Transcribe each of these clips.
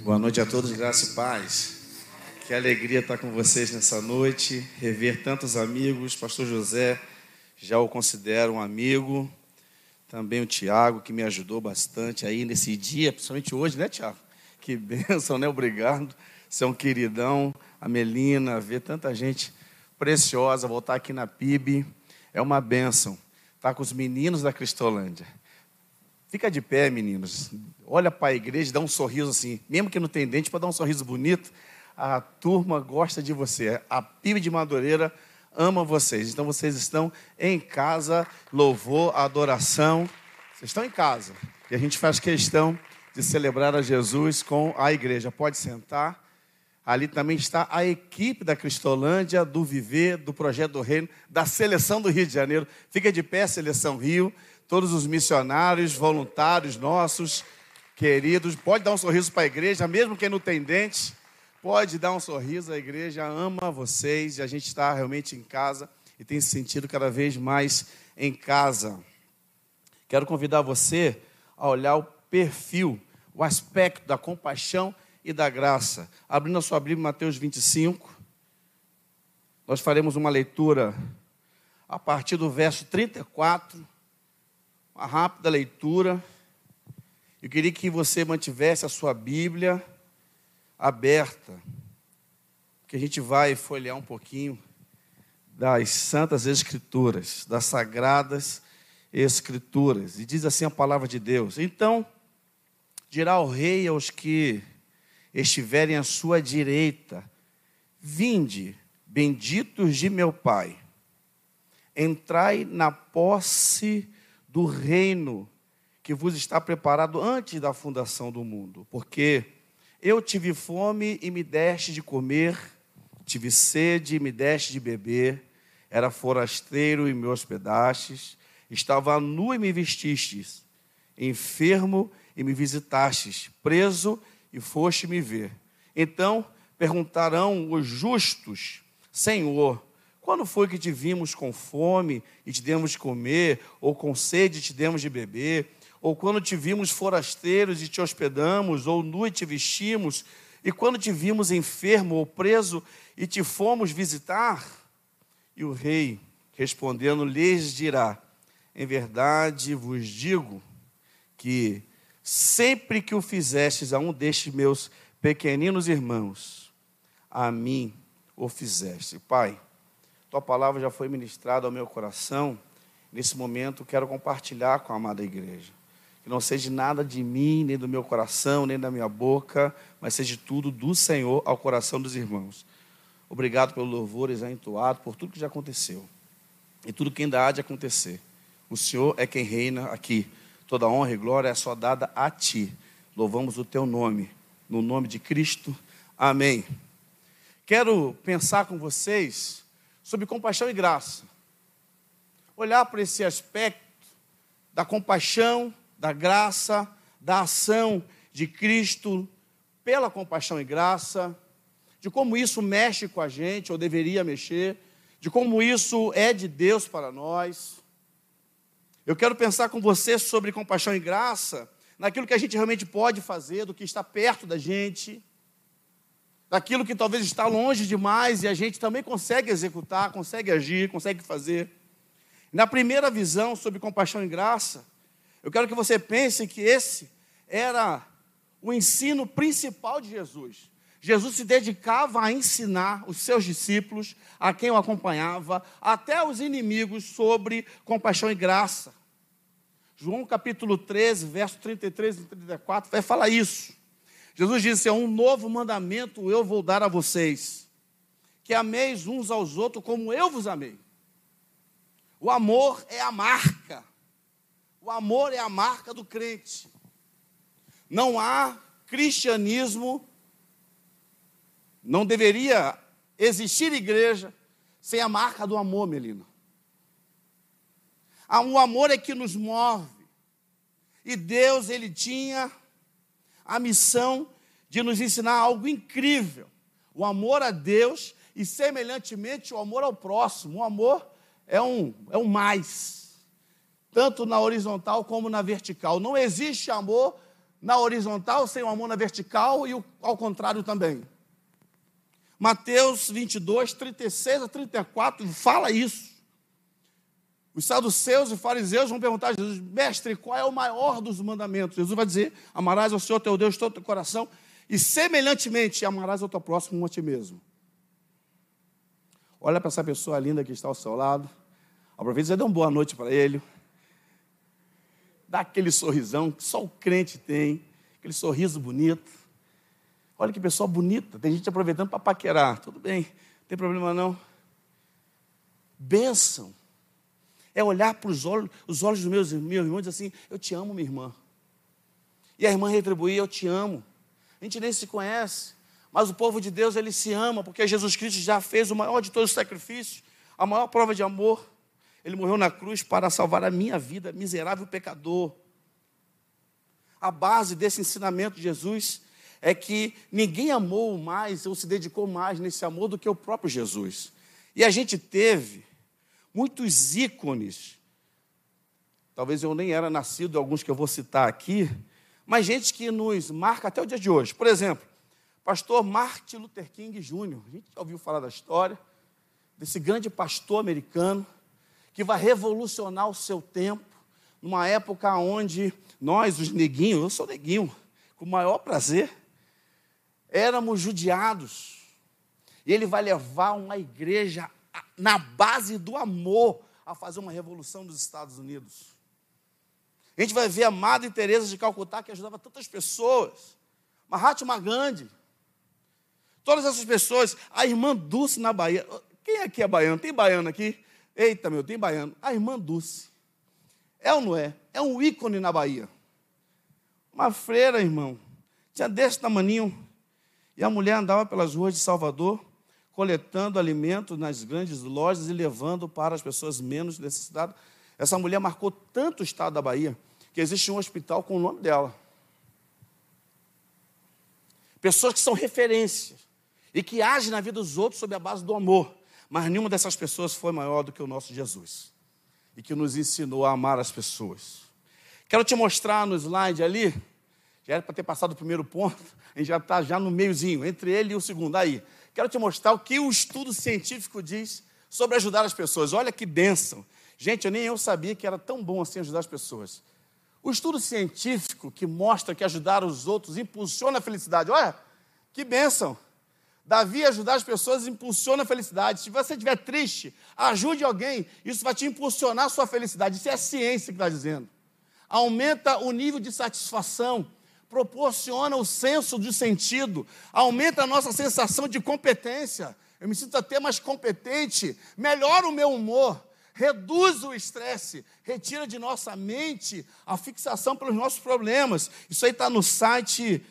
Boa noite a todos, graça e paz. Que alegria estar com vocês nessa noite, rever tantos amigos. Pastor José, já o considero um amigo. Também o Tiago, que me ajudou bastante aí nesse dia, principalmente hoje, né, Tiago? Que bênção, né? Obrigado. Você é um queridão. A Melina, ver tanta gente preciosa, voltar aqui na PIB. É uma bênção. Estar com os meninos da Cristolândia. Fica de pé, meninos. Olha para a igreja, dá um sorriso assim. Mesmo que não tem dente, para dar um sorriso bonito. A turma gosta de você. A PIB de Madureira ama vocês. Então, vocês estão em casa, louvor, adoração. Vocês estão em casa. E a gente faz questão de celebrar a Jesus com a igreja. Pode sentar. Ali também está a equipe da Cristolândia, do Viver, do Projeto do Reino, da Seleção do Rio de Janeiro. Fica de pé, Seleção Rio. Todos os missionários, voluntários nossos, queridos. Pode dar um sorriso para a igreja, mesmo quem não tem dente. Pode dar um sorriso, a igreja ama vocês. E a gente está realmente em casa e tem se sentido cada vez mais em casa. Quero convidar você a olhar o perfil, o aspecto da compaixão e da graça. Abrindo a sua Bíblia, Mateus 25. Nós faremos uma leitura a partir do verso 34. Uma rápida leitura. Eu queria que você mantivesse a sua Bíblia aberta, porque a gente vai folhear um pouquinho das Santas Escrituras, das Sagradas Escrituras. E diz assim a palavra de Deus: então dirá o rei aos que estiverem à sua direita: vinde, benditos de meu Pai, entrai na posse do reino que vos está preparado antes da fundação do mundo. Porque eu tive fome e me deste de comer, tive sede e me deste de beber, era forasteiro e me hospedastes, estava nu e me vestistes, enfermo e me visitastes, preso e foste me ver. Então perguntarão os justos: Senhor, quando foi que te vimos com fome e te demos de comer, ou com sede e te demos de beber? Ou quando te vimos forasteiros e te hospedamos, ou nu e te vestimos? E quando te vimos enfermo ou preso e te fomos visitar? E o rei, respondendo, lhes dirá: em verdade vos digo que sempre que o fizestes a um destes meus pequeninos irmãos, a mim o fizeste. Pai, tua palavra já foi ministrada ao meu coração. Nesse momento, quero compartilhar com a amada igreja. Que não seja nada de mim, nem do meu coração, nem da minha boca, mas seja tudo do Senhor ao coração dos irmãos. Obrigado pelo louvor já entoado, por tudo que já aconteceu. E tudo que ainda há de acontecer. O Senhor é quem reina aqui. Toda honra e glória é só dada a Ti. Louvamos o Teu nome. No nome de Cristo. Amém. Quero pensar com vocês sobre compaixão e graça. Olhar para esse aspecto da compaixão, da graça, da ação de Cristo pela compaixão e graça, de como isso mexe com a gente, ou deveria mexer, de como isso é de Deus para nós. Eu quero pensar com você sobre compaixão e graça, naquilo que a gente realmente pode fazer, do que está perto da gente, daquilo que talvez está longe demais e a gente também consegue executar, consegue agir, consegue fazer. Na primeira visão sobre compaixão e graça, eu quero que você pense que esse era o ensino principal de Jesus. Jesus se dedicava a ensinar os seus discípulos, a quem o acompanhava, até os inimigos, sobre compaixão e graça. João capítulo 13, verso 33 e 34, vai falar isso. Jesus disse: um novo mandamento eu vou dar a vocês, que ameis uns aos outros como eu vos amei. O amor é a marca. O amor é a marca do crente. Não há cristianismo, não deveria existir igreja sem a marca do amor, Melina. O amor é que nos move. E Deus, Ele tinha a missão de nos ensinar algo incrível. O amor a Deus e, semelhantemente, o amor ao próximo. O amor é um mais, tanto na horizontal como na vertical. Não existe amor na horizontal, sem o amor na vertical, e ao contrário também. Mateus 22, 36 a 34, fala isso. Os saduceus e fariseus vão perguntar a Jesus: mestre, qual é o maior dos mandamentos? Jesus vai dizer: amarás ao Senhor teu Deus de todo o teu coração, e semelhantemente amarás ao teu próximo como a ti mesmo. Olha para essa pessoa linda que está ao seu lado. Aproveita e dê uma boa noite para ele. Dá aquele sorrisão que só o crente tem, aquele sorriso bonito. Olha que pessoa bonita, tem gente aproveitando para paquerar. Tudo bem, não tem problema não. Bênção. É olhar para os olhos dos meus irmãos e dizer assim: eu te amo, minha irmã. E a irmã retribuir: eu te amo. A gente nem se conhece, mas o povo de Deus, ele se ama, porque Jesus Cristo já fez o maior de todos os sacrifícios, a maior prova de amor. Ele morreu na cruz para salvar a minha vida, miserável pecador. A base desse ensinamento de Jesus é que ninguém amou mais ou se dedicou mais nesse amor do que o próprio Jesus. E a gente teve muitos ícones. Talvez eu nem era nascido, alguns que eu vou citar aqui, mas gente que nos marca até o dia de hoje. Por exemplo, pastor Martin Luther King Jr. A gente já ouviu falar da história desse grande pastor americano que vai revolucionar o seu tempo, numa época onde nós, os neguinhos, eu sou neguinho, com o maior prazer, éramos judiados. E ele vai levar uma igreja na base do amor a fazer uma revolução nos Estados Unidos. A gente vai ver a Madre Teresa de Calcutá, que ajudava tantas pessoas, Mahatma Gandhi, todas essas pessoas, a irmã Dulce na Bahia. Quem aqui é baiano? Tem baiano aqui? Eita, meu, tem baiano. A irmã Dulce. É ou não é? É um ícone na Bahia. Uma freira, irmão, tinha desse tamaninho, e a mulher andava pelas ruas de Salvador, coletando alimento nas grandes lojas e levando para as pessoas menos necessitadas. Essa mulher marcou tanto o estado da Bahia, que existe um hospital com o nome dela. Pessoas que são referências e que agem na vida dos outros sob a base do amor. Mas nenhuma dessas pessoas foi maior do que o nosso Jesus, e que nos ensinou a amar as pessoas. Quero te mostrar no slide ali, já era para ter passado o primeiro ponto, a gente já está já no meiozinho, entre ele e o segundo. Aí, quero te mostrar o que o estudo científico diz sobre ajudar as pessoas. Olha que bênção. Gente, nem eu sabia que era tão bom assim ajudar as pessoas. O estudo científico que mostra que ajudar os outros impulsiona a felicidade. Olha, que bênção. Davi, ajudar as pessoas impulsiona a felicidade. Se você estiver triste, ajude alguém, isso vai te impulsionar a sua felicidade. Isso é a ciência que está dizendo. Aumenta o nível de satisfação, proporciona o senso de sentido, aumenta a nossa sensação de competência. Eu me sinto até mais competente, melhora o meu humor, reduz o estresse, retira de nossa mente a fixação pelos nossos problemas. Isso aí está no site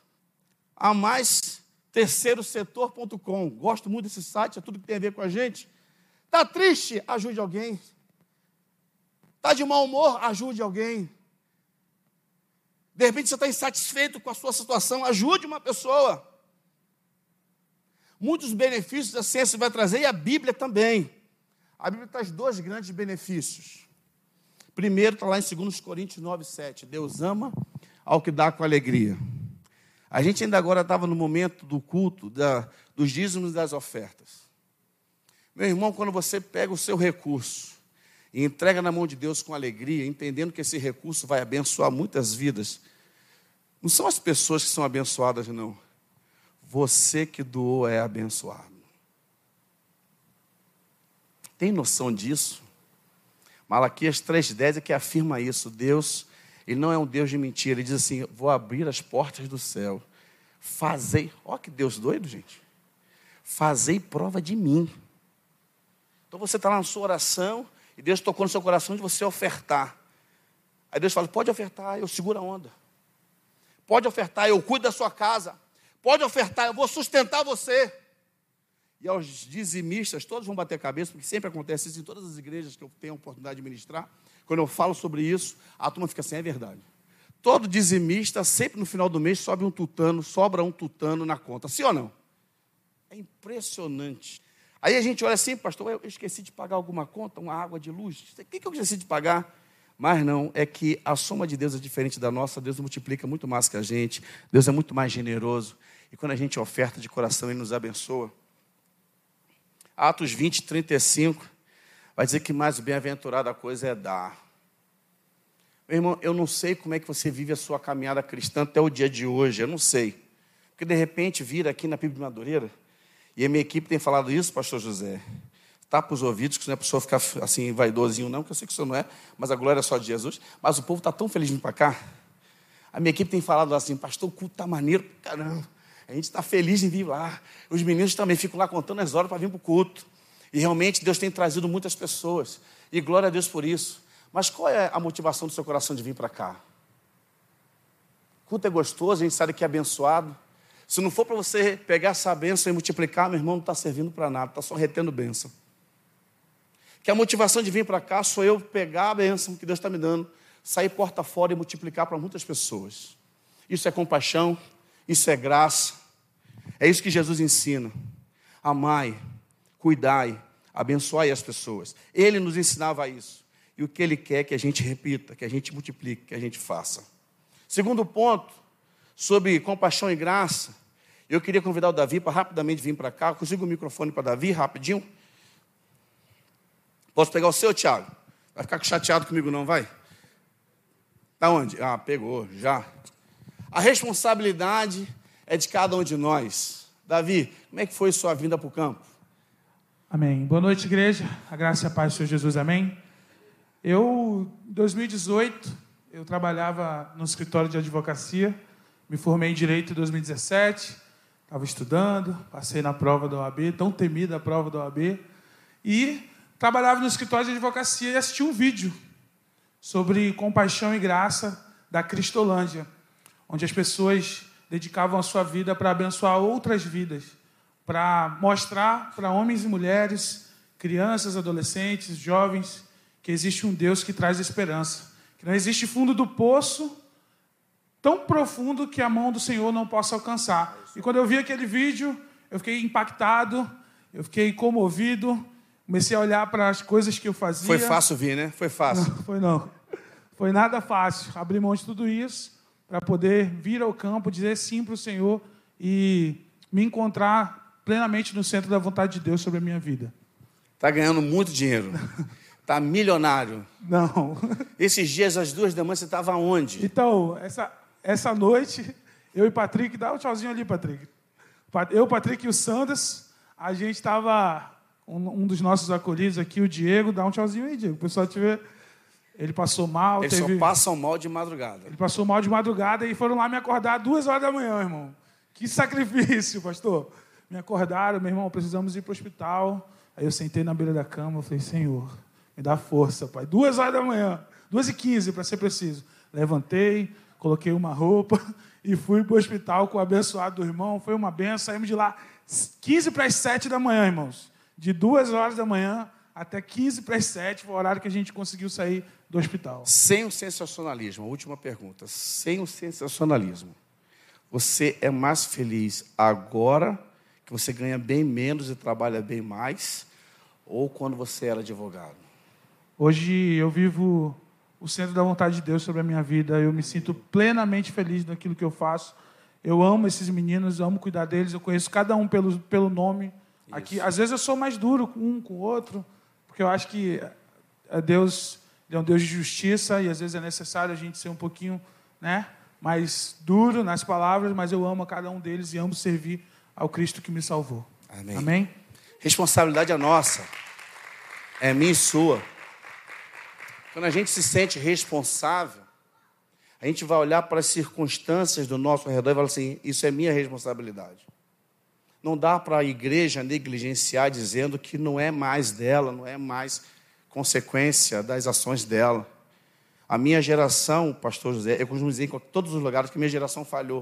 terceirosetor.com. Gosto muito desse site, é tudo que tem a ver com a gente. Está triste? Ajude alguém. Está de mau humor? Ajude alguém. De repente você está insatisfeito com a sua situação, ajude uma pessoa. Muitos benefícios a ciência vai trazer, e a Bíblia também. A Bíblia traz dois grandes benefícios. Primeiro está lá em 2 Coríntios 9, 7. Deus ama ao que dá com alegria. A gente ainda agora estava no momento do culto, dos dízimos e das ofertas. Meu irmão, quando você pega o seu recurso e entrega na mão de Deus com alegria, entendendo que esse recurso vai abençoar muitas vidas, não são as pessoas que são abençoadas, não. Você que doou é abençoado. Tem noção disso? Malaquias 3,10 é que afirma isso. Deus, Ele não é um Deus de mentira. Ele diz assim: vou abrir as portas do céu. Fazei, ó que Deus doido, gente. Fazei prova de mim. Então você está lá na sua oração e Deus tocou no seu coração de você ofertar. Aí Deus fala: pode ofertar, eu seguro a onda. Pode ofertar, eu cuido da sua casa. Pode ofertar, eu vou sustentar você. E aos dizimistas, todos vão bater a cabeça, porque sempre acontece isso em todas as igrejas que eu tenho a oportunidade de ministrar. Quando eu falo sobre isso, a turma fica assim: é verdade. Todo dizimista, sempre no final do mês, sobra um tutano na conta. Sim ou não? É impressionante. Aí a gente olha assim: pastor, eu esqueci de pagar alguma conta, uma água de luz. O que eu esqueci de pagar? Mas não, é que a soma de Deus é diferente da nossa. Deus multiplica muito mais que a gente. Deus é muito mais generoso. E quando a gente oferta de coração, Ele nos abençoa. Atos 20, 35, vai dizer que mais bem-aventurada a coisa é dar. Meu irmão, eu não sei como é que você vive a sua caminhada cristã até o dia de hoje. Eu não sei. Porque de repente vira aqui na PIB de Madureira, e a minha equipe tem falado isso, pastor José. Tapa os ouvidos, que não é para a pessoa ficar assim vaidosinho não, que eu sei que isso não é, mas a glória é só de Jesus. Mas o povo está tão feliz de vir para cá. A minha equipe tem falado assim, pastor, o culto está maneiro, caramba. A gente está feliz em vir lá. Os meninos também ficam lá contando as horas para vir para o culto. E realmente Deus tem trazido muitas pessoas. E glória a Deus por isso. Mas qual é a motivação do seu coração de vir para cá? O culto é gostoso, a gente sabe que é abençoado. Se não for para você pegar essa bênção e multiplicar, meu irmão, não está servindo para nada, está só retendo bênção. Que a motivação de vir para cá sou eu pegar a bênção que Deus está me dando, sair porta fora e multiplicar para muitas pessoas. Isso é compaixão, isso é graça. É isso que Jesus ensina. Amai, cuidai, abençoai as pessoas. Ele nos ensinava isso. E o que Ele quer é que a gente repita, que a gente multiplique, que a gente faça. Segundo ponto, sobre compaixão e graça, eu queria convidar o Davi para rapidamente vir para cá. Consigo o microfone para Davi, rapidinho? Posso pegar o seu, Tiago? Vai ficar chateado comigo não, vai? Está onde? Ah, pegou, já. A responsabilidade é de cada um de nós. Davi, como é que foi sua vinda para o campo? Amém. Boa noite, igreja. A graça e a paz do Senhor Jesus. Amém. Em 2018, eu trabalhava no escritório de advocacia. Me formei em Direito em 2017. Estava estudando, passei na prova da OAB, tão temida a prova da OAB. E trabalhava no escritório de advocacia e assisti um vídeo sobre compaixão e graça da Cristolândia, onde as pessoas dedicavam a sua vida para abençoar outras vidas, para mostrar para homens e mulheres, crianças, adolescentes, jovens, que existe um Deus que traz esperança, que não existe fundo do poço tão profundo que a mão do Senhor não possa alcançar. E quando eu vi aquele vídeo, eu fiquei impactado, eu fiquei comovido, comecei a olhar para as coisas que eu fazia. Foi fácil vir, né? Foi fácil. Não. Foi nada fácil. Abrir mão de tudo isso para poder vir ao campo, dizer sim para o Senhor e me encontrar plenamente no centro da vontade de Deus sobre a minha vida. Está ganhando muito dinheiro. Está milionário. Não. Esses dias, às 2 da manhã, você estava onde? Então, essa noite, eu e Patrick, dá um tchauzinho ali, Patrick. Eu, Patrick e o Sanders, a gente estava... Um dos nossos acolhidos aqui, o Diego, dá um tchauzinho aí, Diego. O pessoal te vê. Ele passou mal. Eles só passam mal de madrugada. Ele passou mal de madrugada e foram lá me acordar 2 horas da manhã, irmão. Que sacrifício, pastor. Me acordaram, meu irmão, precisamos ir para o hospital. Aí eu sentei na beira da cama, falei, Senhor, me dá força, Pai. 2 horas da manhã, 2h15, para ser preciso. Levantei, coloquei uma roupa e fui para o hospital com o abençoado do irmão. Foi uma benção, saímos de lá 15 para as 7 da manhã, irmãos. De 2 horas da manhã até 15 para as 7, foi o horário que a gente conseguiu sair do hospital. Sem o sensacionalismo, a última pergunta. Sem o sensacionalismo, você é mais feliz agora que você ganha bem menos e trabalha bem mais, ou quando você era advogado? Hoje eu vivo o centro da vontade de Deus sobre a minha vida. Eu me sinto plenamente feliz naquilo que eu faço. Eu amo esses meninos, eu amo cuidar deles. Eu conheço cada um pelo nome. Aqui, às vezes eu sou mais duro com um, com o outro, porque eu acho que Deus é um Deus de justiça e às vezes é necessário a gente ser um pouquinho, né, mais duro nas palavras, mas eu amo a cada um deles e amo servir ao Cristo que me salvou. Amém. Amém? Responsabilidade é nossa, é minha e sua. Quando a gente se sente responsável, a gente vai olhar para as circunstâncias do nosso redor e vai falar assim, isso é minha responsabilidade. Não dá para a igreja negligenciar dizendo que não é mais dela, não é mais consequência das ações dela. A minha geração, pastor José, eu costumo dizer em todos os lugares que minha geração falhou.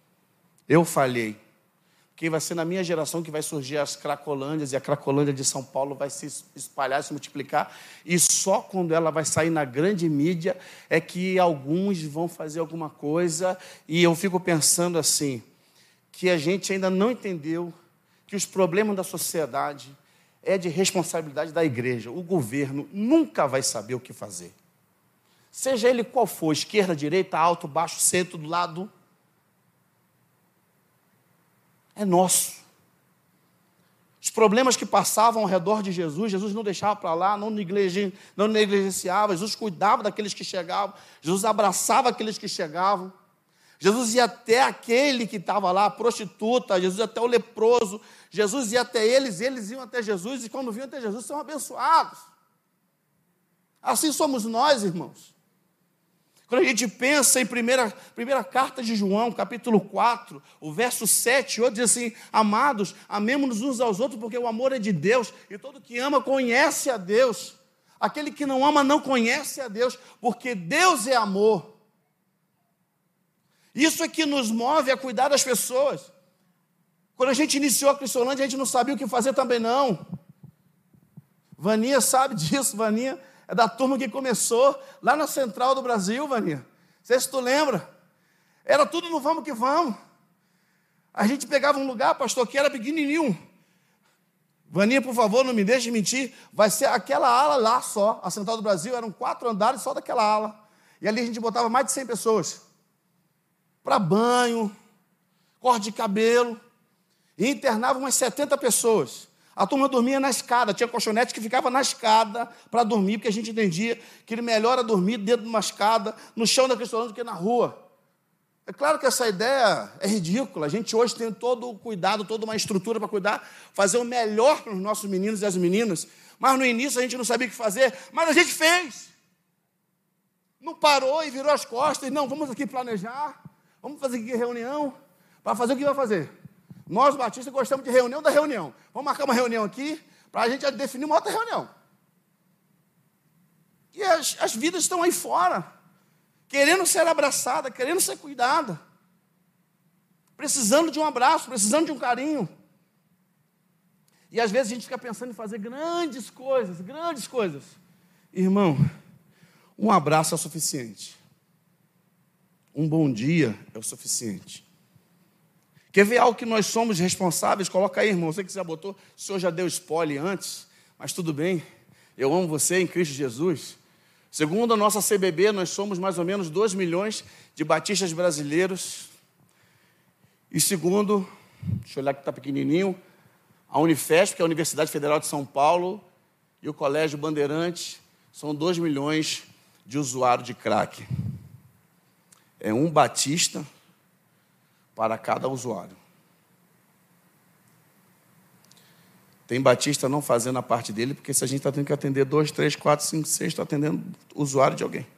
Eu falhei. Porque vai ser na minha geração que vai surgir as Cracolândias, e a Cracolândia de São Paulo vai se espalhar, se multiplicar, e só quando ela vai sair na grande mídia é que alguns vão fazer alguma coisa, e eu fico pensando assim, que a gente ainda não entendeu que os problemas da sociedade é de responsabilidade da igreja. O governo nunca vai saber o que fazer. seja ele qual for, esquerda, direita, alto, baixo, centro, do lado, é nosso. Os problemas que passavam ao redor de Jesus, Jesus não deixava para lá, não negligenciava, Jesus cuidava daqueles que chegavam, Jesus abraçava aqueles que chegavam, Jesus ia até aquele que estava lá, a prostituta, Jesus ia até o leproso, Jesus ia até eles, eles iam até Jesus, e quando vinham até Jesus, são abençoados. Assim somos nós, irmãos. Quando a gente pensa em primeira carta de João, capítulo 4, o verso 7, 8, diz assim: amados, amemos-nos uns aos outros, porque o amor é de Deus, e todo que ama conhece a Deus. Aquele que não ama não conhece a Deus, porque Deus é amor. Isso é que nos move a cuidar das pessoas. Quando a gente iniciou a Cristolândia, a gente não sabia o que fazer também não. Vaninha sabe disso, Vaninha é da turma que começou lá na Central do Brasil, Vaninha. Não sei se tu lembra. Era tudo no vamos que vamos. A gente pegava um lugar, pastor, que era pequenininho. Vaninha, por favor, não me deixe mentir. Vai ser aquela ala lá só. A Central do Brasil eram 4 andares só daquela ala. E ali a gente botava mais de 100 pessoas. Para banho, corte de cabelo. E internava umas 70 pessoas. A turma dormia na escada, tinha colchonete que ficava na escada para dormir, porque a gente entendia que ele melhor era dormir dentro de uma escada, no chão da Cristolândia, do que na rua. É claro que essa ideia é ridícula. A gente hoje tem todo o cuidado, toda uma estrutura para cuidar, fazer o melhor para os nossos meninos e as meninas, mas no início a gente não sabia o que fazer, mas a gente fez. Não parou e virou as costas, e não, vamos aqui planejar, vamos fazer aqui reunião, para fazer o que vai fazer. Nós, batistas, gostamos de reunião da reunião. Vamos marcar uma reunião aqui para a gente definir uma outra reunião. E as vidas estão aí fora, querendo ser abraçada, querendo ser cuidada, precisando de um abraço, precisando de um carinho. E às vezes a gente fica pensando em fazer grandes coisas, grandes coisas. Irmão, um abraço é o suficiente. Um bom dia é o suficiente. Quer ver algo que nós somos responsáveis? Coloca aí, irmão. Você que já botou, o senhor já deu spoiler antes, mas tudo bem. Eu amo você em Cristo Jesus. Segundo a nossa CBB, nós somos mais ou menos 2 milhões de batistas brasileiros. E segundo, deixa eu olhar que está pequenininho, a Unifesp, que é a Universidade Federal de São Paulo, e o Colégio Bandeirantes, são 2 milhões de usuários de crack. É um batista para cada usuário. Tem batista não fazendo a parte dele, porque se a gente está tendo que atender 2, 3, 4, 5, 6, está atendendo usuário de alguém.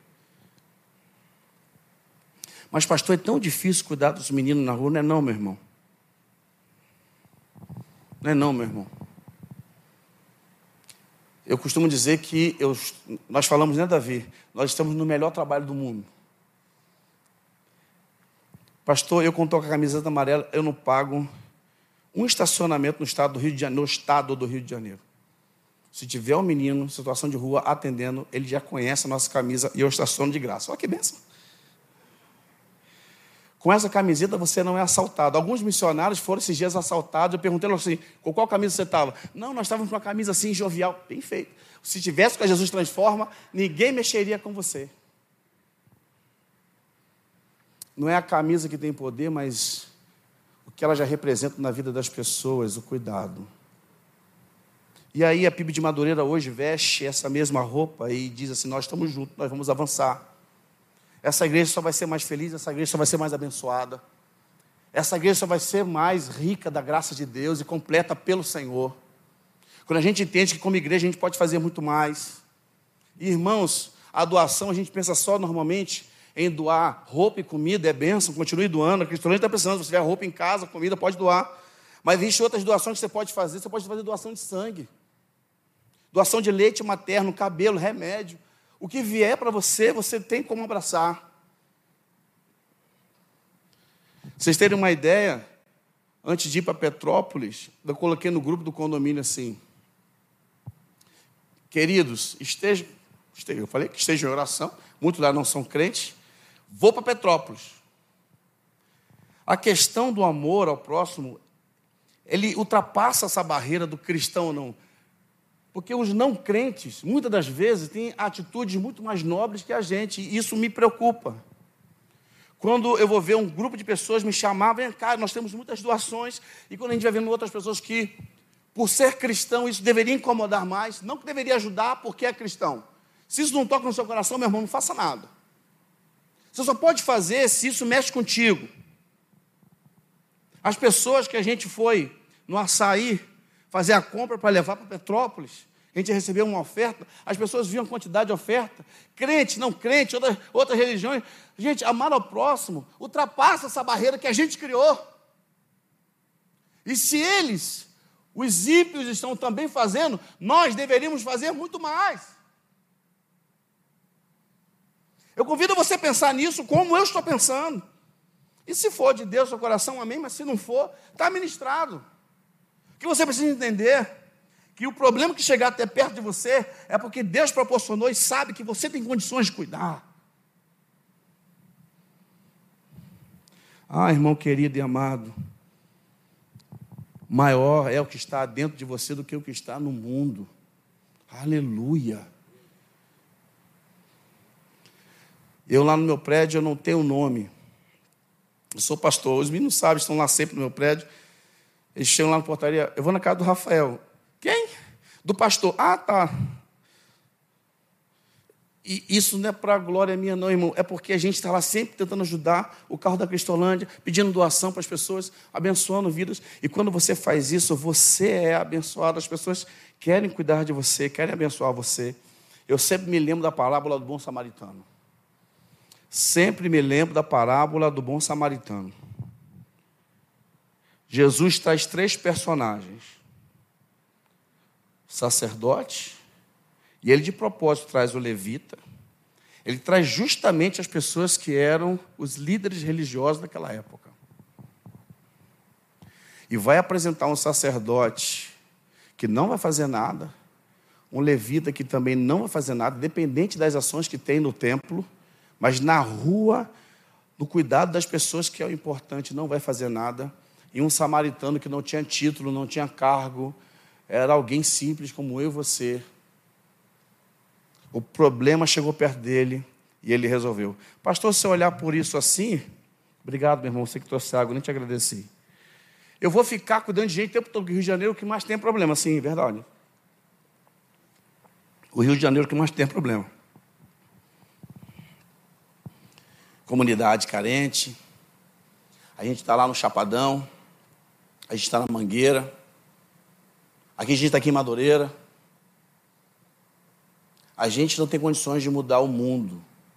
Mas, pastor, é tão difícil cuidar dos meninos na rua. Não é não, meu irmão. Não é não, meu irmão. Eu costumo dizer que nós falamos, né, Davi? Nós estamos no melhor trabalho do mundo. Pastor, eu quando estou com a camiseta amarela, eu não pago um estacionamento no estado do Rio de Janeiro. Se tiver um menino em situação de rua atendendo, ele já conhece a nossa camisa e eu estaciono de graça. Olha que bênção. Com essa camiseta você não é assaltado. Alguns missionários foram esses dias assaltados. Eu perguntei assim, com qual camisa você estava? Não, nós estávamos com uma camisa assim, jovial. Bem feito. Se tivesse com a Jesus Transforma, ninguém mexeria com você. Não é a camisa que tem poder, mas o que ela já representa na vida das pessoas, o cuidado. E aí a PIB de Madureira hoje veste essa mesma roupa e diz assim, nós estamos juntos, nós vamos avançar. Essa igreja só vai ser mais feliz, essa igreja só vai ser mais abençoada. Essa igreja só vai ser mais rica da graça de Deus e completa pelo Senhor. Quando a gente entende que como igreja a gente pode fazer muito mais. E, irmãos, a doação a gente pensa só normalmente em doar roupa e comida, é bênção, continue doando. A Cristolândia está precisando, se você tiver roupa em casa, comida, pode doar. Mas existem outras doações que você pode fazer doação de sangue, doação de leite materno, cabelo, remédio. O que vier para você, você tem como abraçar. Vocês terem uma ideia, antes de ir para Petrópolis, eu coloquei no grupo do condomínio assim, queridos, eu falei que estejam em oração, muitos lá não são crentes, vou para Petrópolis. A questão do amor ao próximo, ele ultrapassa essa barreira do cristão ou não. Porque os não crentes, muitas das vezes, têm atitudes muito mais nobres que a gente, e isso me preocupa. Quando eu vou ver um grupo de pessoas me chamar, vem cá, nós temos muitas doações, e quando a gente vai vendo outras pessoas que, por ser cristão, isso deveria incomodar mais, não que deveria ajudar porque é cristão. Se isso não toca no seu coração, meu irmão, não faça nada. Você só pode fazer se isso mexe contigo. As pessoas que a gente foi no Açaí fazer a compra para levar para Petrópolis, a gente recebeu uma oferta, as pessoas viam a quantidade de oferta, crente, não crente, outras religiões. Gente, amar ao próximo ultrapassa essa barreira que a gente criou. E se eles, os ímpios, estão também fazendo, nós deveríamos fazer muito mais. Eu convido você a pensar nisso como eu estou pensando. E se for de Deus, seu coração, amém, mas se não for, está ministrado. O que você precisa entender que o problema que chegar até perto de você é porque Deus proporcionou e sabe que você tem condições de cuidar. Ah, irmão querido e amado, maior é o que está dentro de você do que o que está no mundo. Aleluia. Eu lá no meu prédio, eu não tenho nome. Eu sou pastor, os meninos sabem, estão lá sempre no meu prédio. Eles chegam lá na portaria, eu vou na casa do Rafael. Quem? Do pastor. Ah, tá. E isso não é para a glória minha não, irmão. É porque a gente está lá sempre tentando ajudar o carro da Cristolândia, pedindo doação para as pessoas, abençoando vidas. E quando você faz isso, você é abençoado. As pessoas querem cuidar de você, querem abençoar você. Eu sempre me lembro da parábola do bom samaritano. Sempre me lembro da parábola do bom samaritano. Jesus traz 3 personagens. O sacerdote, e ele de propósito traz o levita. Ele traz justamente as pessoas que eram os líderes religiosos daquela época. E vai apresentar um sacerdote que não vai fazer nada, um levita que também não vai fazer nada, dependente das ações que tem no templo, mas na rua, no cuidado das pessoas, que é o importante, não vai fazer nada. E um samaritano que não tinha título, não tinha cargo, era alguém simples como eu e você. O problema chegou perto dele e ele resolveu. Pastor, se eu olhar por isso assim, obrigado, meu irmão, você que trouxe água, nem te agradeci. Eu vou ficar cuidando de gente o tempo todo, o Rio de Janeiro que mais tem problema, sim, verdade. O Rio de Janeiro que mais tem problema. Comunidade carente, a gente está lá no Chapadão, a gente está na Mangueira, aqui a gente está aqui em Madureira. A gente não tem condições de mudar o mundo,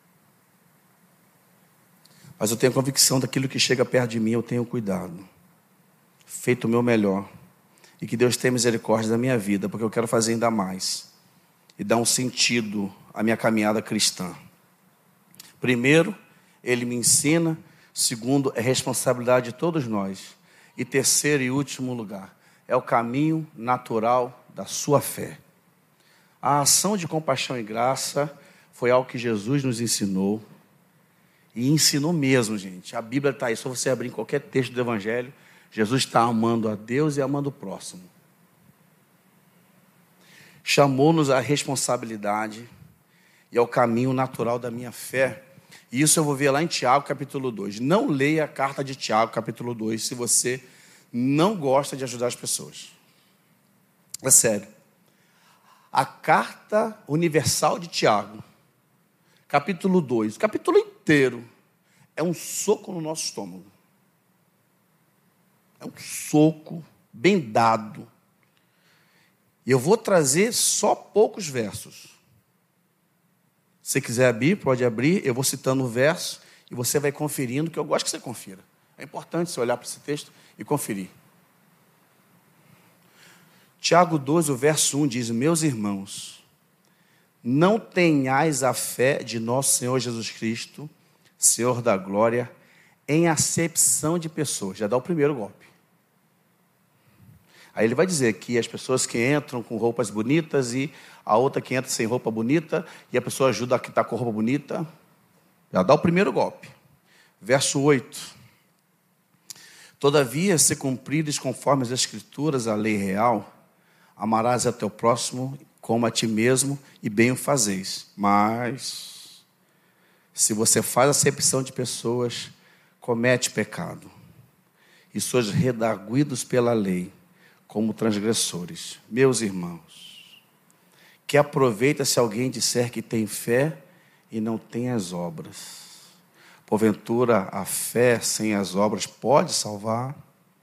mas eu tenho convicção daquilo que chega perto de mim, eu tenho cuidado, feito o meu melhor, e que Deus tenha misericórdia da minha vida, porque eu quero fazer ainda mais, e dar um sentido à minha caminhada cristã. Primeiro, Ele me ensina. Segundo, é responsabilidade de todos nós. E terceiro e último lugar, é o caminho natural da sua fé. A ação de compaixão e graça foi algo que Jesus nos ensinou. E ensinou mesmo, gente. A Bíblia está aí, só você abrir em qualquer texto do Evangelho. Jesus está amando a Deus e amando o próximo. Chamou-nos à responsabilidade e ao caminho natural da minha fé. E isso eu vou ver lá em Tiago, capítulo 2. Não leia a carta de Tiago, capítulo 2, se você não gosta de ajudar as pessoas. É sério. A carta universal de Tiago, capítulo 2, o capítulo inteiro, é um soco no nosso estômago. É um soco bem dado. E eu vou trazer só poucos versos. Se você quiser abrir, pode abrir. Eu vou citando o verso e você vai conferindo, que eu gosto que você confira. É importante você olhar para esse texto e conferir. Tiago 2, o verso 1 diz: meus irmãos, não tenhais a fé de nosso Senhor Jesus Cristo, Senhor da glória, em acepção de pessoas. Já dá o primeiro golpe. Aí ele vai dizer que as pessoas que entram com roupas bonitas e a outra que entra sem roupa bonita, e a pessoa ajuda a que está com roupa bonita, já dá o primeiro golpe. Verso 8. Todavia, se cumprides conforme as Escrituras, a lei real, Amarás a teu próximo como a ti mesmo, e bem o fazeis. Mas, se você faz acepção de pessoas, comete pecado. E sois redarguidos pela lei, como transgressores. Meus irmãos, que aproveita se alguém disser que tem fé e não tem as obras? Porventura, a fé sem as obras pode salvar?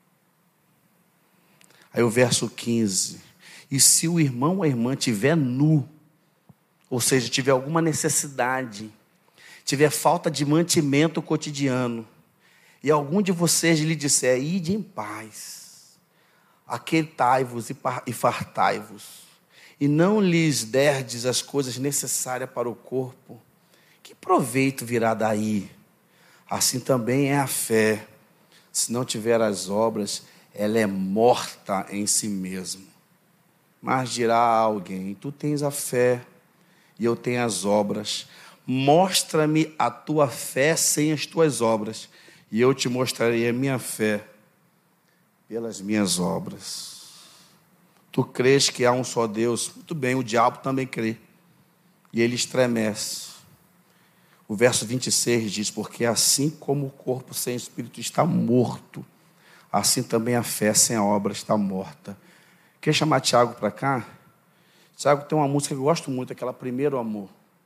Aí o verso 15. E se o irmão ou a irmã tiver nu, ou seja, tiver alguma necessidade, tiver falta de mantimento cotidiano, e algum de vocês lhe disser, ide em paz, aquietai-vos e fartai-vos, e não lhes derdes as coisas necessárias para o corpo, que proveito virá daí? Assim também é a fé. Se não tiver as obras, ela é morta em si mesma. Mas dirá a alguém, tu tens a fé e eu tenho as obras. Mostra-me a tua fé sem as tuas obras, e eu te mostrarei a minha fé pelas minhas obras. Tu crês que há um só Deus? Muito bem, o diabo também crê. E ele estremece. O verso 26 diz, porque assim como o corpo sem espírito está morto, assim também a fé sem a obra está morta. Quer chamar Tiago para cá? Tiago tem uma música que eu gosto muito, aquela Primeiro Amor.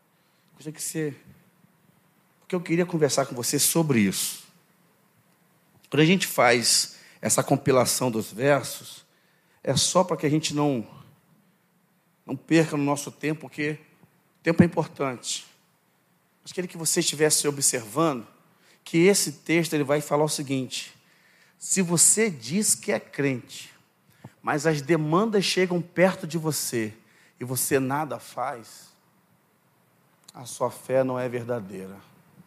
Porque eu queria conversar com você sobre isso. Quando a gente faz essa compilação dos versos, é só para que a gente não perca no nosso tempo, porque o tempo é importante. Mas queria que você estivesse observando que esse texto ele vai falar o seguinte: se você diz que é crente, mas as demandas chegam perto de você e você nada faz, a sua fé não é verdadeira.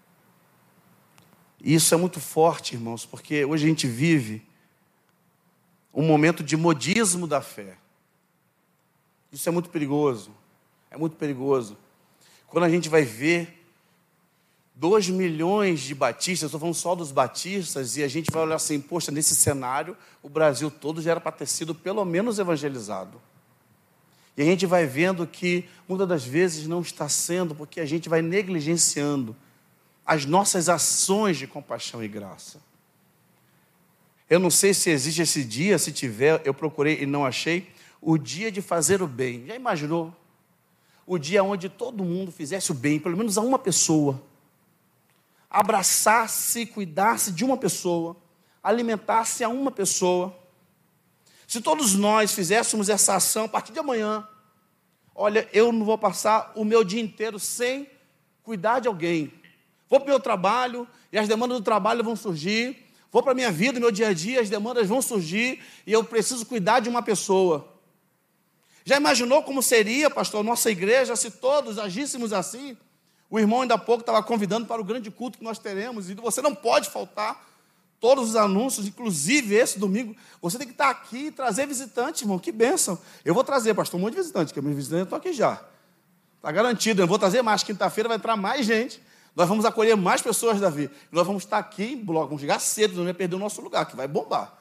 E isso é muito forte, irmãos, porque hoje a gente vive um momento de modismo da fé. Isso é muito perigoso. É muito perigoso. Quando a gente vai ver 2 milhões de batistas, eu estou falando só dos batistas, e a gente vai olhar assim, poxa, nesse cenário, o Brasil todo já era para ter sido pelo menos evangelizado. E a gente vai vendo que, muitas das vezes, não está sendo, porque a gente vai negligenciando as nossas ações de compaixão e graça. Eu não sei se existe esse dia, se tiver, eu procurei e não achei, o dia de fazer o bem. Já imaginou? O dia onde todo mundo fizesse o bem, pelo menos a uma pessoa. Abraçasse, cuidasse de uma pessoa, alimentasse a uma pessoa. Se todos nós fizéssemos essa ação a partir de amanhã, olha, eu não vou passar o meu dia inteiro sem cuidar de alguém. Vou para o meu trabalho e as demandas do trabalho vão surgir. Vou para a minha vida, meu dia a dia, as demandas vão surgir e eu preciso cuidar de uma pessoa. Já imaginou como seria, pastor, nossa igreja, se todos agíssemos assim? O irmão ainda há pouco estava convidando para o grande culto que nós teremos, e você não pode faltar todos os anúncios, inclusive esse domingo. Você tem que estar aqui e trazer visitante, irmão, que bênção. Eu vou trazer, pastor, um monte de visitante, porque meus visitantes estão aqui já. Está garantido, eu vou trazer mais, quinta-feira vai entrar mais gente, nós vamos acolher mais pessoas, Davi. Nós vamos estar aqui em bloco, vamos chegar cedo, não vai perder o nosso lugar, que vai bombar.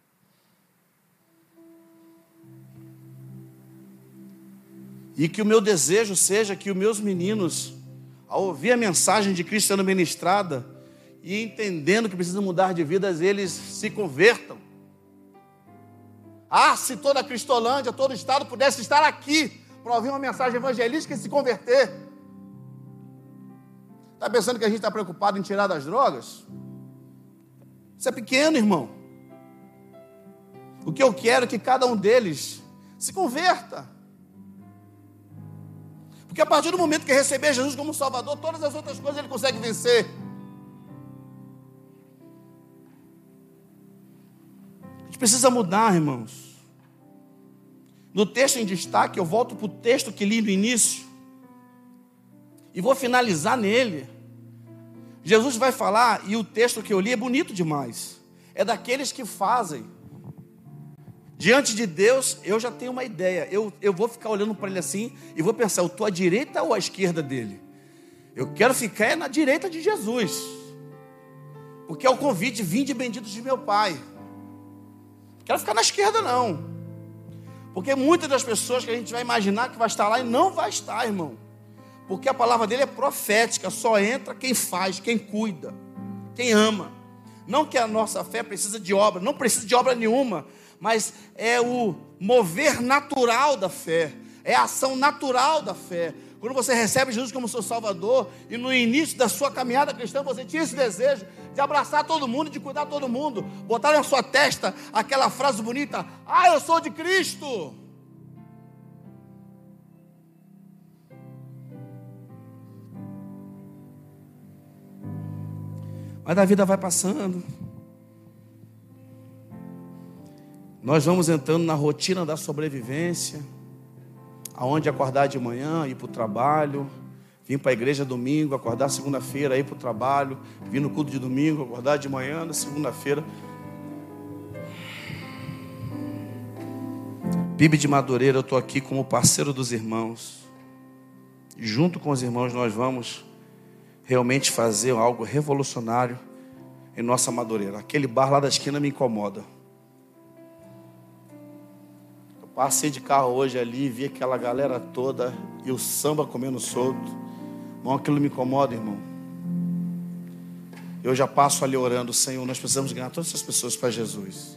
E que o meu desejo seja que os meus meninos, ao ouvir a mensagem de Cristo sendo ministrada e entendendo que precisam mudar de vidas, eles se convertam. Ah, se toda a Cristolândia, todo o estado pudesse estar aqui para ouvir uma mensagem evangelística e se converter. Está pensando que a gente está preocupado em tirar das drogas? Isso é pequeno, irmão. O que eu quero é que cada um deles se converta. Porque a partir do momento que receber Jesus como Salvador, todas as outras coisas ele consegue vencer. A gente precisa mudar, irmãos. No texto em destaque, eu volto para o texto que li no início. E vou finalizar nele. Jesus vai falar, e o texto que eu li é bonito demais. É daqueles que fazem. Diante de Deus, eu já tenho uma ideia. Eu vou ficar olhando para ele assim e vou pensar, eu estou à direita ou à esquerda dele? Eu quero ficar na direita de Jesus. Porque é o convite, vinde benditos de meu Pai. Não quero ficar na esquerda, não. Porque muitas das pessoas que a gente vai imaginar que vai estar lá e não vai estar, irmão. Porque a palavra dele é profética, só entra quem faz, quem cuida, quem ama. Não que a nossa fé precisa de obra, não precisa de obra nenhuma, mas é o mover natural da fé, é a ação natural da fé. Quando você recebe Jesus como seu Salvador, e no início da sua caminhada cristã, você tinha esse desejo de abraçar todo mundo, de cuidar todo mundo, botar na sua testa aquela frase bonita: ah, eu sou de Cristo. Mas a vida vai passando, nós vamos entrando na rotina da sobrevivência, aonde acordar de manhã, ir para o trabalho, vir para a igreja domingo, acordar segunda-feira, ir para o trabalho, vir no culto de domingo, acordar de manhã, na segunda-feira. PIB de Madureira, eu estou aqui como parceiro dos irmãos, e junto com os irmãos nós vamos realmente fazer algo revolucionário em nossa Madureira. Aquele bar lá da esquina me incomoda. Eu passei de carro hoje ali, vi aquela galera toda e o samba comendo solto. Irmão, aquilo me incomoda, irmão. Eu já passo ali orando: Senhor, nós precisamos ganhar todas essas pessoas para Jesus.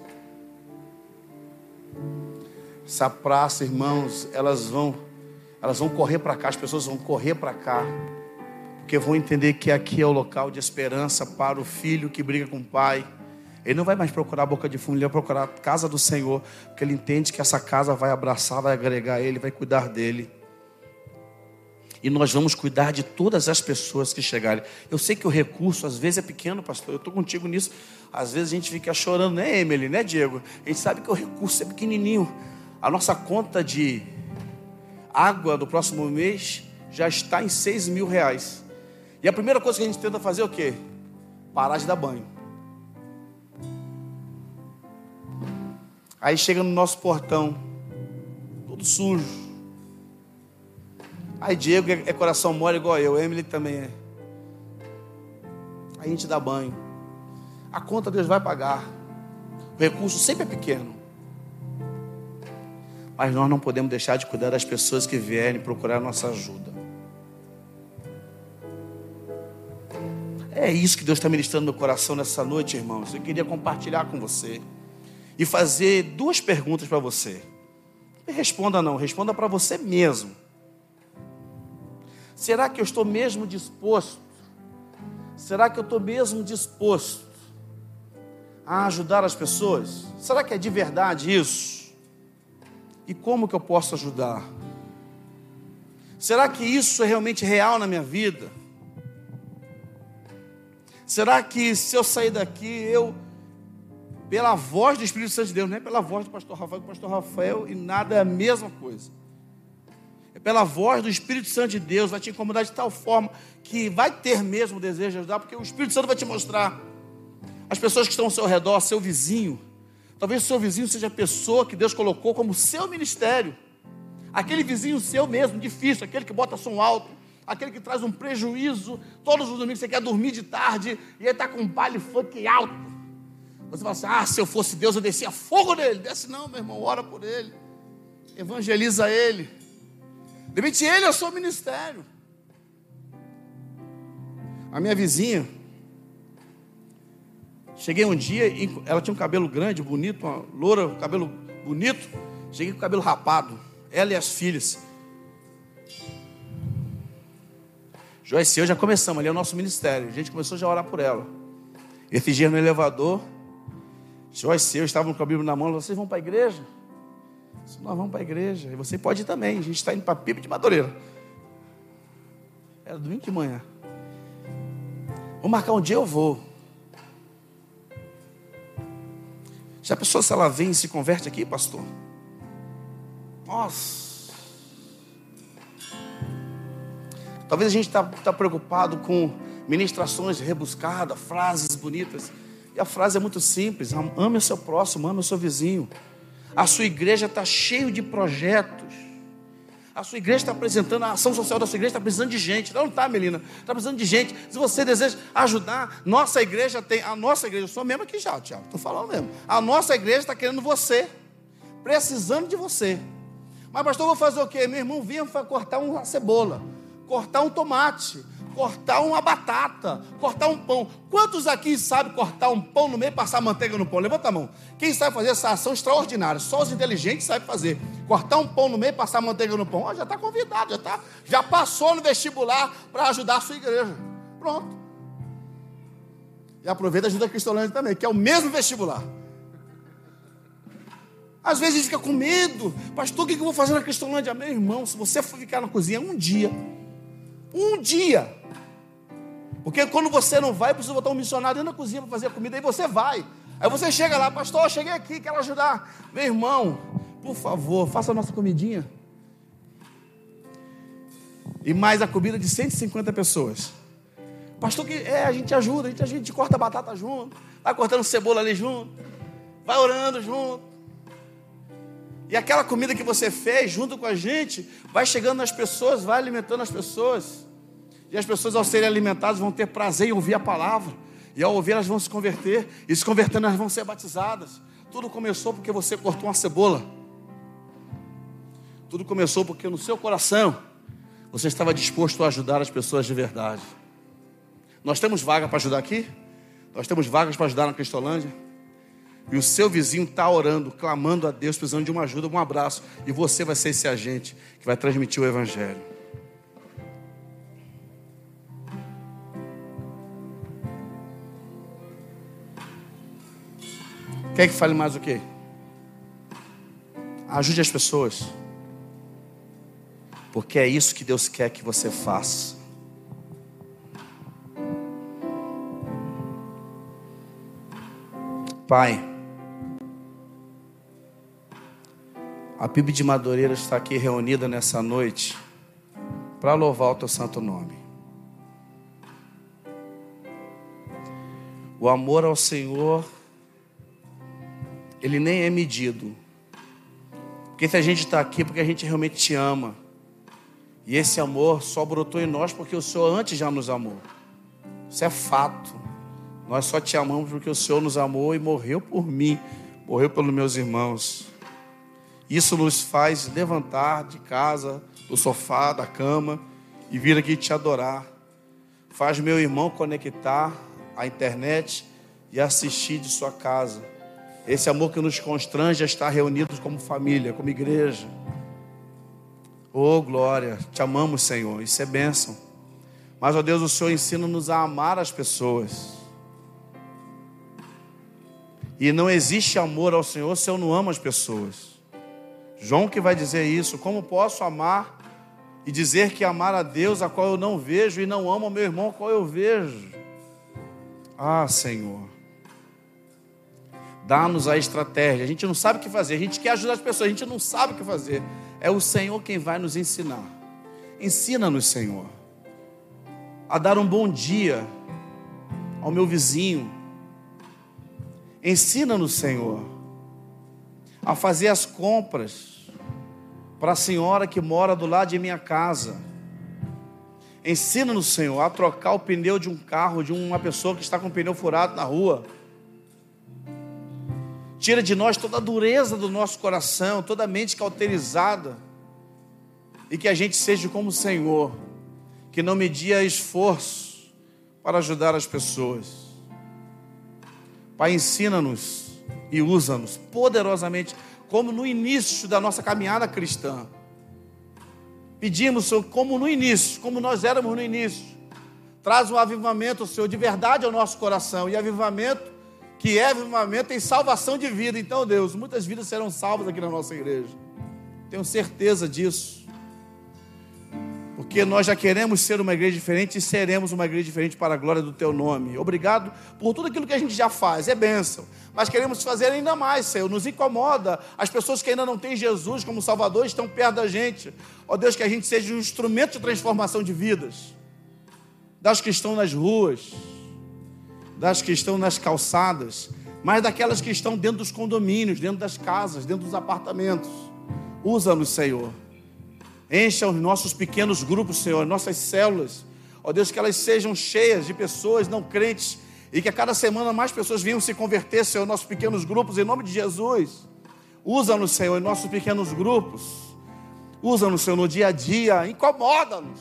Essa praça, irmãos, elas vão correr para cá, as pessoas vão correr para cá, porque vão entender que aqui é o local de esperança para o filho que briga com o pai. Ele não vai mais procurar a boca de fumo, ele vai procurar a casa do Senhor, porque ele entende que essa casa vai abraçar, vai agregar ele, vai cuidar dele. E nós vamos cuidar de todas as pessoas que chegarem. Eu sei que o recurso às vezes é pequeno, pastor, eu estou contigo nisso. Às vezes a gente fica chorando, né, Emily, né, Diego? A gente sabe que o recurso é pequenininho. A nossa conta de água do próximo mês já está em R$6.000. E a primeira coisa que a gente tenta fazer é o quê? Parar de dar banho. Aí chega no nosso portão, todo sujo. Aí Diego é coração mole igual eu, Emily também é. Aí a gente dá banho. A conta Deus vai pagar. O recurso sempre é pequeno. Mas nós não podemos deixar de cuidar das pessoas que vierem procurar a nossa ajuda. É isso que Deus está ministrando no meu coração nessa noite, irmãos. Eu queria compartilhar com você e fazer 2 perguntas para você. Não responda não, responda para você mesmo. Será que eu estou mesmo disposto? Será que eu estou mesmo disposto a ajudar as pessoas? Será que é de verdade isso? E como que eu posso ajudar? Será que isso é realmente real na minha vida? Será que se eu sair daqui, pela voz do Espírito Santo de Deus, não é pela voz do pastor Rafael, e nada é a mesma coisa. É pela voz do Espírito Santo de Deus, vai te incomodar de tal forma que vai ter mesmo o desejo de ajudar, porque o Espírito Santo vai te mostrar as pessoas que estão ao seu redor, seu vizinho. Talvez o seu vizinho seja a pessoa que Deus colocou como seu ministério. Aquele vizinho seu mesmo, difícil, aquele que bota som alto, aquele que traz um prejuízo. Todos os domingos você quer dormir de tarde e ele está com um baile funk alto. Você fala assim: se eu fosse Deus eu descia fogo nele. Desce não, meu irmão, ora por ele, evangeliza ele. De repente ele é o seu ministério. A minha vizinha, cheguei um dia, ela tinha um cabelo grande, bonito, uma loura, um cabelo bonito. Cheguei com o cabelo rapado, ela e as filhas. Joyce e eu já começamos, ali é o nosso ministério. A gente começou já a orar por ela. Esse dia no elevador, Joyce e eu estávamos com a Bíblia na mão. Vocês vão para a igreja? Disse, nós vamos para a igreja. E você pode ir também. A gente está indo para PIB de Madureira. Era domingo de manhã. Vou marcar um dia, eu vou. Já pensou se ela vem e se converte aqui, pastor? Nossa. Talvez a gente está preocupado com ministrações rebuscadas, frases bonitas. E a frase é muito simples: ame o seu próximo, ame o seu vizinho. A sua igreja está cheia de projetos. A sua igreja está apresentando, a ação social da sua igreja está precisando de gente. Não está, Melina? Está precisando de gente. Se você deseja ajudar, nossa igreja tem. A nossa igreja, eu sou membro aqui já, Tiago, estou falando mesmo. A nossa igreja está querendo você precisando de você. Mas pastor, eu vou fazer o quê? Meu irmão, vinha cortar uma cebola, cortar um tomate, cortar uma batata, cortar um pão. Quantos aqui sabem cortar um pão no meio e passar manteiga no pão? Levanta a mão. Quem sabe fazer essa ação extraordinária? Só os inteligentes sabem fazer. Cortar um pão no meio e passar manteiga no pão. Já está convidado, já passou no vestibular para ajudar a sua igreja. Pronto. E aproveita e ajuda a Cristolândia também, que é o mesmo vestibular. Às vezes a gente fica com medo. Pastor, o que eu vou fazer na Cristolândia? Meu irmão, se você for ficar na cozinha um dia, porque quando você não vai, precisa botar um missionário dentro da cozinha para fazer a comida, aí você vai. Aí você chega lá, pastor, eu cheguei aqui, quero ajudar. Meu irmão, por favor, faça a nossa comidinha. E mais a comida de 150 pessoas. Pastor, a gente ajuda, a gente corta batata junto, vai cortando cebola ali junto, vai orando junto. E aquela comida que você fez junto com a gente, vai chegando nas pessoas, vai alimentando as pessoas. E as pessoas, ao serem alimentadas, vão ter prazer em ouvir a palavra. E ao ouvir, elas vão se converter. E se convertendo, elas vão ser batizadas. Tudo começou porque você cortou uma cebola. Tudo começou porque no seu coração, você estava disposto a ajudar as pessoas de verdade. Nós temos vaga para ajudar aqui? Nós temos vagas para ajudar na Cristolândia? E o seu vizinho está orando, clamando a Deus, precisando de uma ajuda, um abraço. E você vai ser esse agente que vai transmitir o Evangelho. Quer que fale mais o quê? Ajude as pessoas. Porque é isso que Deus quer que você faça. Pai, a PIB de Madureira está aqui reunida nessa noite para louvar o teu santo nome. O amor ao Senhor, ele nem é medido. Porque se a gente está aqui, porque a gente realmente te ama. E esse amor só brotou em nós porque o Senhor antes já nos amou. Isso é fato. Nós só te amamos porque o Senhor nos amou e morreu por mim, morreu pelos meus irmãos. Isso nos faz levantar de casa, do sofá, da cama e vir aqui te adorar. Faz meu irmão conectar à internet e assistir de sua casa. Esse amor que nos constrange a estar reunidos como família, como igreja. Oh, glória, te amamos, Senhor, isso é bênção. Mas, ó Deus, o Senhor ensina-nos a amar as pessoas. E não existe amor ao Senhor se eu não amo as pessoas. João que vai dizer isso. Como posso amar e dizer que amar a Deus a qual eu não vejo e não amo ao meu irmão a qual eu vejo? Ah, Senhor, dá-nos a estratégia. A gente não sabe o que fazer, a gente quer ajudar as pessoas, a gente não sabe o que fazer. É o Senhor quem vai nos ensinar. Ensina-nos, Senhor, a dar um bom dia ao meu vizinho. Ensina-nos, Senhor, a fazer as compras para a senhora que mora do lado de minha casa. Ensina-nos, Senhor, a trocar o pneu de um carro de uma pessoa que está com o pneu furado na rua. Tira de nós toda a dureza do nosso coração, toda a mente cauterizada. E que a gente seja como o Senhor, que não media esforço para ajudar as pessoas. Pai, ensina-nos e usa-nos poderosamente, como no início da nossa caminhada cristã. Pedimos, Senhor, como no início, como nós éramos no início. Traz um avivamento, Senhor, de verdade ao nosso coração. E avivamento, que é avivamento, tem salvação de vida. Então, Deus, muitas vidas serão salvas aqui na nossa igreja. Tenho certeza disso. Porque nós já queremos ser uma igreja diferente e seremos uma igreja diferente para a glória do Teu nome. Obrigado por tudo aquilo que a gente já faz, é bênção. Mas queremos fazer ainda mais, Senhor. Nos incomoda as pessoas que ainda não têm Jesus como Salvador, estão perto da gente. Ó Deus, que a gente seja um instrumento de transformação de vidas. Das que estão nas ruas, das que estão nas calçadas, mas daquelas que estão dentro dos condomínios, dentro das casas, dentro dos apartamentos. Usa-nos, Senhor. Encha os nossos pequenos grupos, Senhor, nossas células. Ó Deus, que elas sejam cheias de pessoas não crentes e que a cada semana mais pessoas venham se converter, Senhor, nossos pequenos grupos, em nome de Jesus. Usa-nos, Senhor, em nossos pequenos grupos. Usa-nos, Senhor, no dia a dia. Incomoda-nos.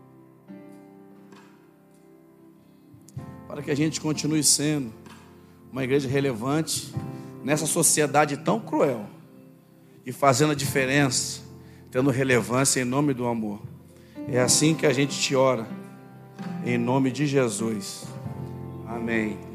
Para que a gente continue sendo uma igreja relevante nessa sociedade tão cruel. E fazendo a diferença, tendo relevância em nome do amor. É assim que a gente te ora. Em nome de Jesus. Amém.